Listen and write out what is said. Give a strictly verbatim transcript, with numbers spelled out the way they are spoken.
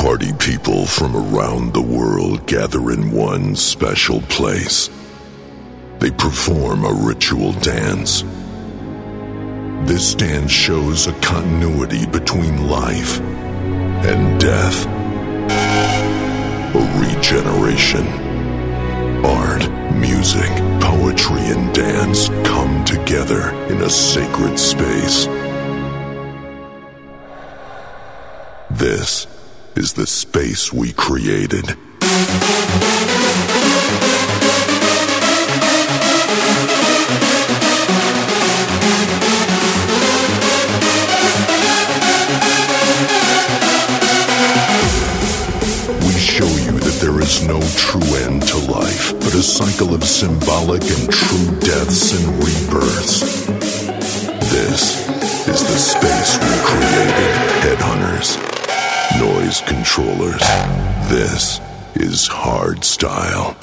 Party people from around the world gather in one special place. They perform a ritual dance. This dance shows a continuity between life and death, a regeneration. Art, music, poetry, and dance come together in a sacred space. This is the space we created. We show you that there is no true end to life, but a cycle of symbolic and true deaths and rebirths. This is the space we created, Headhunters. Noise controllers. This is hardstyle.